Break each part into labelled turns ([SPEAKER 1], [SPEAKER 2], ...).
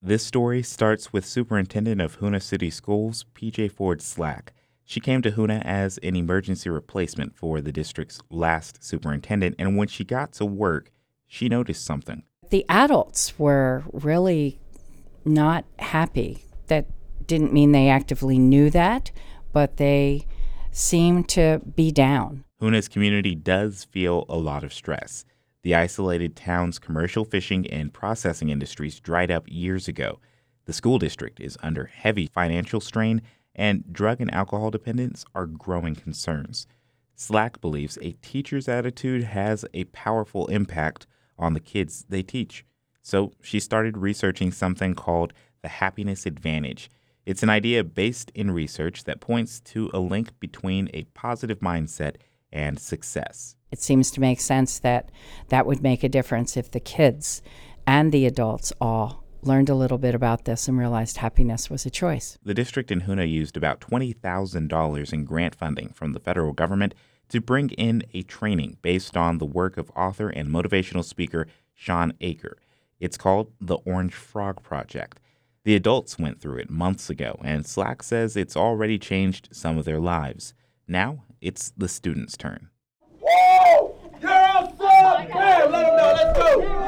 [SPEAKER 1] This story starts with Superintendent of Hoonah City Schools, PJ Ford Slack. She came to Hoonah as an emergency replacement for the district's last superintendent, and when she got to work, she noticed something.
[SPEAKER 2] The adults were really not happy. That didn't mean they actively knew that, but they seemed to be down.
[SPEAKER 1] Hoonah's community does feel a lot of stress. The isolated town's commercial fishing and processing industries dried up years ago. The school district is under heavy financial strain, and drug and alcohol dependence are growing concerns. Slack believes a teacher's attitude has a powerful impact on the kids they teach. So she started researching something called the happiness advantage. It's an idea based in research that points to a link between a positive mindset and success.
[SPEAKER 2] It seems to make sense that that would make a difference if the kids and the adults all learned a little bit about this and realized happiness was a choice.
[SPEAKER 1] The district in Hoonah used about $20,000 in grant funding from the federal government to bring in a training based on the work of author and motivational speaker Shawn Achor. It's called the Orange Frog Project. The adults went through it months ago, and Slack says it's already changed some of their lives. Now it's the students' turn.
[SPEAKER 3] Whoa! You're awesome! Hey, let them know. Let's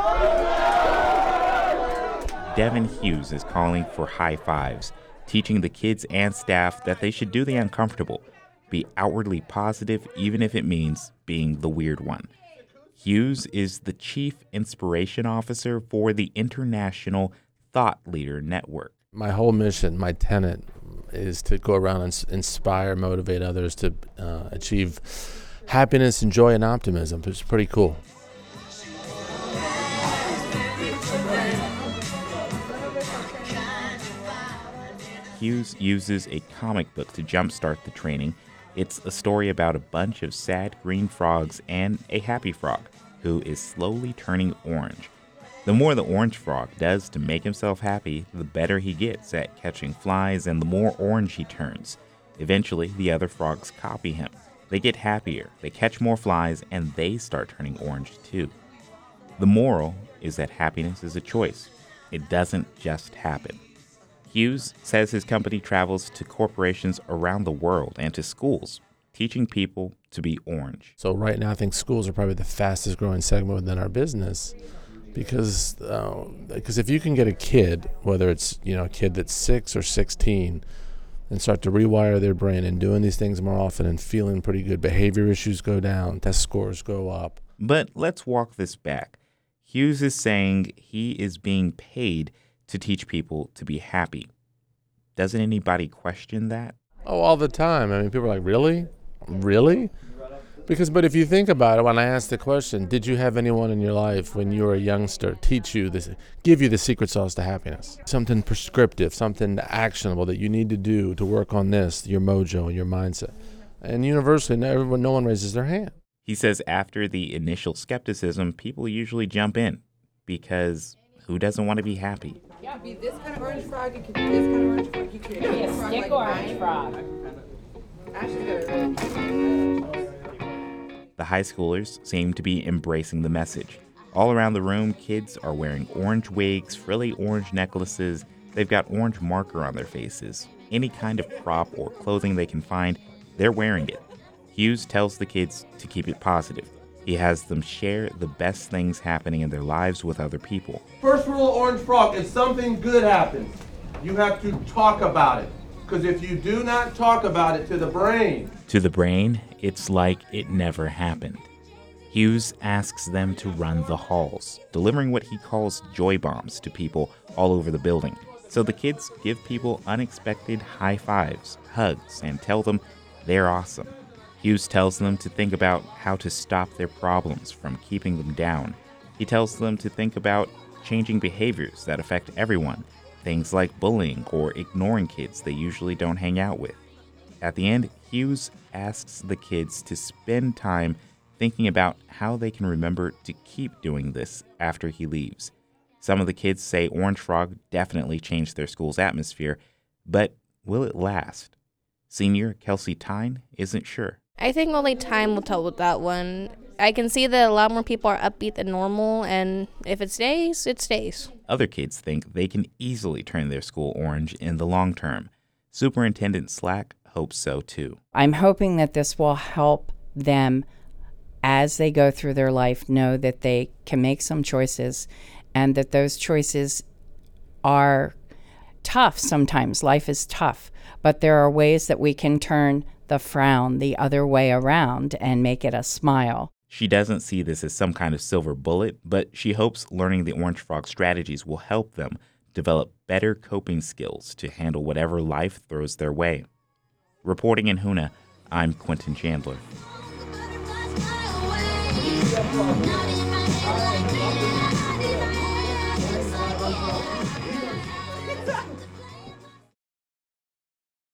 [SPEAKER 3] go!
[SPEAKER 1] Devin Hughes is calling for high fives, teaching the kids and staff that they should do the uncomfortable, be outwardly positive even if it means being the weird one. Hughes is the Chief Inspiration Officer for the International Thought Leader Network.
[SPEAKER 4] My whole mission, my tenet, is to go around and inspire, motivate others to achieve happiness and joy and optimism. It's pretty cool.
[SPEAKER 1] Hughes uses a comic book to jumpstart the training. It's a story about a bunch of sad green frogs and a happy frog who is slowly turning orange. The more the orange frog does to make himself happy, the better he gets at catching flies and the more orange he turns. Eventually, the other frogs copy him. They get happier, they catch more flies, and they start turning orange too. The moral is that happiness is a choice. It doesn't just happen. Hughes says his company travels to corporations around the world and to schools, teaching people to be orange.
[SPEAKER 4] So right now, I think schools are probably the fastest growing segment within our business because if you can get a kid, whether it's a kid that's 6 or 16, and start to rewire their brain and doing these things more often and feeling pretty good, behavior issues go down, test scores go up.
[SPEAKER 1] But let's walk this back. Hughes is saying he is being paid to teach people to be happy. Doesn't anybody question that?
[SPEAKER 4] Oh, all the time. I mean, people are like, really? Really? But if you think about it, when I asked the question, did you have anyone in your life when you were a youngster teach you this, give you the secret sauce to happiness? Something prescriptive, something actionable that you need to do to work on this, your mojo and your mindset. And universally, no one raises their hand.
[SPEAKER 1] He says after the initial skepticism, people usually jump in because who doesn't want to be happy?
[SPEAKER 5] Yeah, be this kind of orange frog, it could be this kind of orange frog. You could be a stick orange frog.
[SPEAKER 1] The high schoolers seem to be embracing the message. All around the room, kids are wearing orange wigs, frilly orange necklaces. They've got orange marker on their faces. Any kind of prop or clothing they can find, they're wearing it. Hughes tells the kids to keep it positive. He has them share the best things happening in their lives with other people.
[SPEAKER 3] First rule of Orange Frog, if something good happens, you have to talk about it. Because if you do not talk about it to the brain,
[SPEAKER 1] it's like it never happened. Hughes asks them to run the halls, delivering what he calls joy bombs to people all over the building. So the kids give people unexpected high fives, hugs, and tell them they're awesome. Hughes tells them to think about how to stop their problems from keeping them down. He tells them to think about changing behaviors that affect everyone, things like bullying or ignoring kids they usually don't hang out with. At the end, Hughes asks the kids to spend time thinking about how they can remember to keep doing this after he leaves. Some of the kids say Orange Frog definitely changed their school's atmosphere, but will it last? Senior Kelsey Tyne isn't sure.
[SPEAKER 6] I think only time will tell with that one. I can see that a lot more people are upbeat than normal, and if it stays, it stays.
[SPEAKER 1] Other kids think they can easily turn their school orange in the long term. Superintendent Slack hopes so too.
[SPEAKER 2] I'm hoping that this will help them as they go through their life know that they can make some choices and that those choices are tough sometimes. Life is tough, but there are ways that we can turn the frown the other way around and make it a smile.
[SPEAKER 1] She doesn't see this as some kind of silver bullet, but she hopes learning the Orange Frog strategies will help them develop better coping skills to handle whatever life throws their way. Reporting in Hoonah, I'm Quentin Chandler.
[SPEAKER 7] Not in my head like